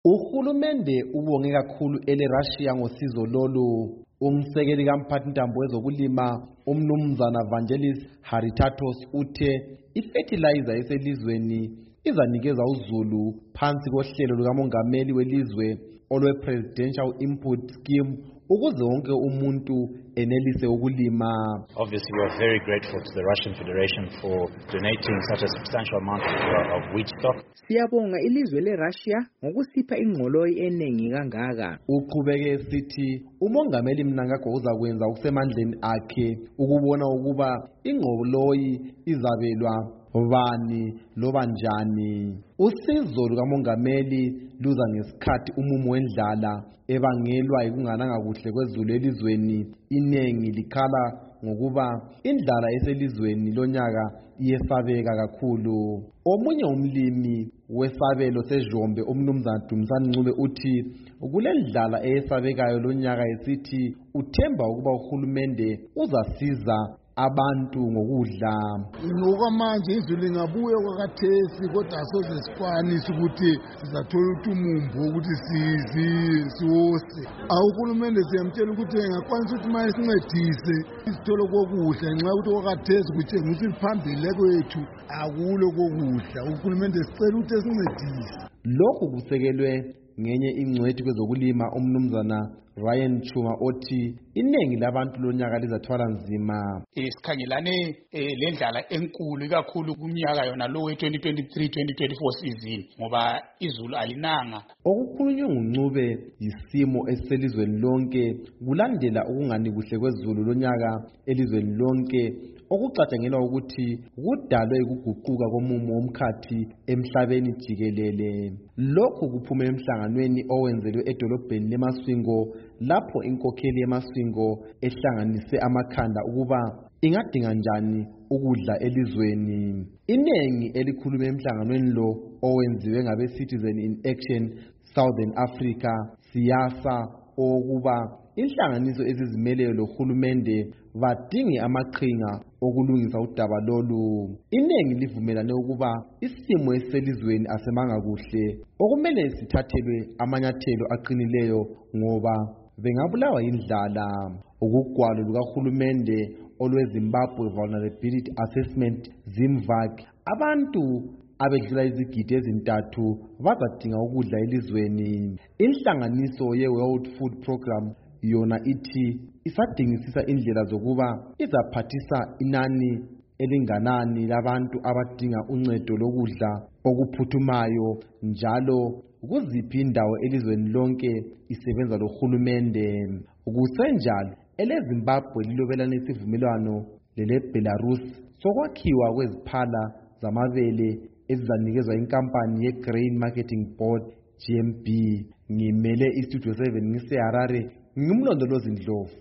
Uhulumende ubonge kakhulu ele-Russia ngosizo lolu. Umsekeli kamphathintambo wezokulima umnumzana Vangelis Haritatos uthe ifertilizer eselizweni izanikeza uzulu phansi kohlelo lukamongameli welizwe olwe-Presidential Input Scheme ukuze wonke umuntu enelise ukulima. Obviously, we are very grateful to the Russian Federation for donating such a substantial amount of wheat stock. Siyabonga ilizwe le-Russia ngokusipha ingqoloyi enengi kangaka. Uqhubeke sithi umongameli Mnangagwa uzakwenza okusemandleni akhe ukubona ukuba ingqoloyi izabelwa bani loba njani. Usizo lukamongameli luza ngesikhathi umumo wendlala ebangelwa yikungananga kuhle kwezulu elizweni inengi likhala ngokuba indlala eselizweni lonyaka iyesabeka kakhulu. Omunye umlimi wesabelo sejombe umnumzana Dumisani Ncube uthi kulendlala eyesabekayo lonyaka esithi uthemba ukuba uhulumende uzasiza abantu ngokudla. Ngokwamanje izulu lingabuya kwakathesi kodwa asoze sikwanise ukuthi sizathola uthumumbo ukuthi siwose. Uhulumende siyamtshela ukuthi engakwanisa ukuthi manje sincedise isitholo kokudla nxa ukuthi kwakathesi kutshengisa phambili kwethu akulo kokudla. Uhulumende sicela ukuthi sincedise. Lokhu kusekelwe ngenye ingcwethi kwezokulima umnumzana Ryan Chuma othi iningi labantu lonyaka lizathwala nzima. Sikhangelane lendlala enkulu kakhulu kunyaka yona lo we-2023-2024 season ngoba izulu alinanga. Okukhulunywe nguNcube yisimo eselizweni lonke kulandela ukungani kuhle kwezulu lonyaka elizweni lonke okucatshangelwa ukuthi kudalwe ukuguquka komumo womkhathi emhlabeni jikelele. Lokhu kuphume emhlanganweni owenzelwe edolobheni leMasvingo lapho inkokheli yeMasvingo ehlanganise amakhanda ukuba ingadinga njani ukudla elizweni. Inengi elikhulume emhlanganweni lo owenziwe ngabe-Citizen in Action Southern Africa siyasa okuba inhlanganiso ezizimeleyo lohulumende badinge amaqhinga okulungisa udaba lolu. Inengi livumelane ukuba isimo eselizweni asemanga kuhle okumele sithathelwe amanyathelo aqinileyo ngoba bengabulawa indlala. Ukugwalo lukahulumende olweZimbabwe Vulnerability Assessment ZIMVAC abantu abedlula izigidi ezintathu bazadinga ukudla elizweni. Inhlanganiso ye-World Food Program yona ithi isadingisisa indlela zokuba izaphathisa inani elinganani labantu abadinga uncedo lokudla okuphuthumayo njalo kuziphi indawo elizweni lonke isebenza lohulumende. Kusenjalo eleZimbabwe lilobelana isivumelwano lele-Belarus sokwakhiwa kweziphala zamabele ezizanikezwa inkampani ye-Grain Marketing Board GMB. Ngimele iStudio 7 ngiseHarare ngimlondolozi Ndlovu.